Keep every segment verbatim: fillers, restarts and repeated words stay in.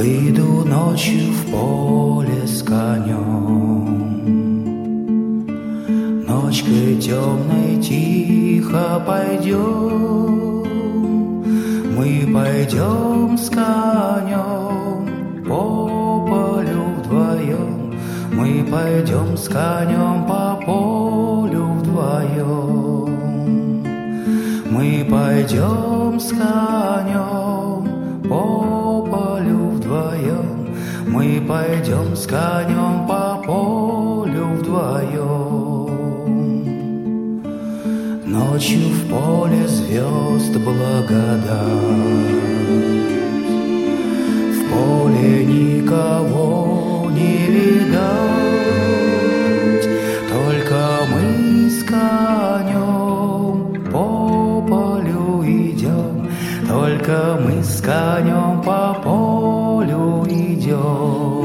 Выйду ночью в поле с конем, ночкой темной тихо пойдем. Мы пойдем с конем по полю вдвоем, мы пойдем с конем по полю вдвоем. Мы пойдем с конем по полю вдвоем, мы пойдем с конем по полю вдвоем. Ночью в поле звезд благодать, в поле никого не видать, только мы с конем по полю идем, только мы с конем по полю идем,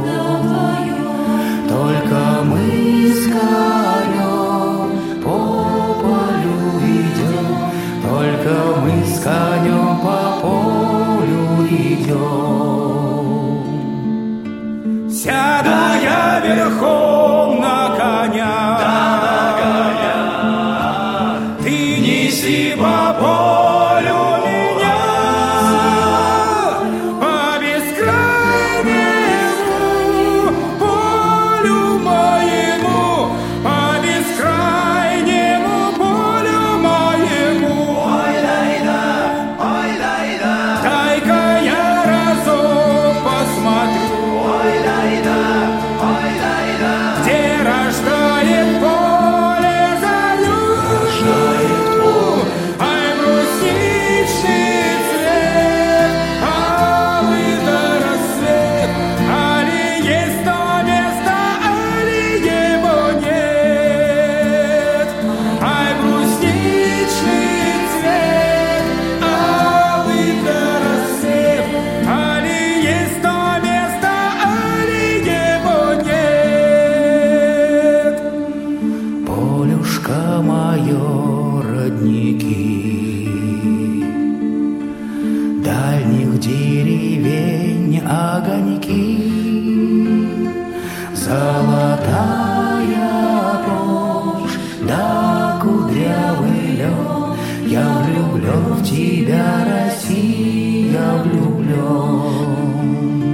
только мы с конем по полю идем, только мы с конем по полю идем. Сядая верхом на коня, ты неси по полю меня, по бескрайнему полю моему, по бескрайнему полю моему. Ой, дай-да, ой, дай-да, дай-ка я разок посмотрю. Ой, дай-да, ой, дай-да, где рождает поле зарю, рождает поле. Ай, брусничный цвет, алый до рассвет, али есть то место, али его нет. Ай, брусничный цвет, алый до рассвет, али есть то место, али его нет. Полюшка мое, родники, дальних деревень огоньки, золотая рожь да кудрявый лен. Я влюблен в тебя, Россия, влюблен.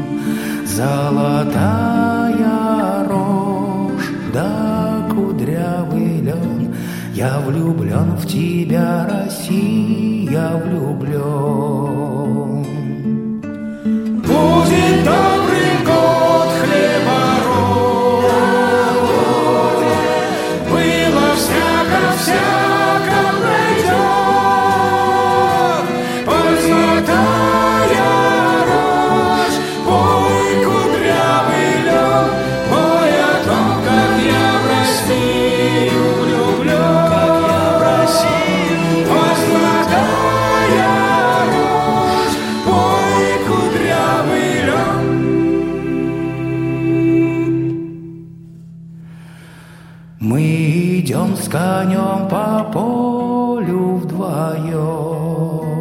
Золотая рожь да кудрявый лен. Я влюблен в тебя, Россия, влюблен. Будет добрый год хлебород, было всяко-всяко пройдет. Ой, золотая рожь, ой, кудрявый лен, ой, о том, как я в Россию влюблен. Ой, золотая рожь, ой, кудрявый лен. Мы идем с конем по полю вдвоем,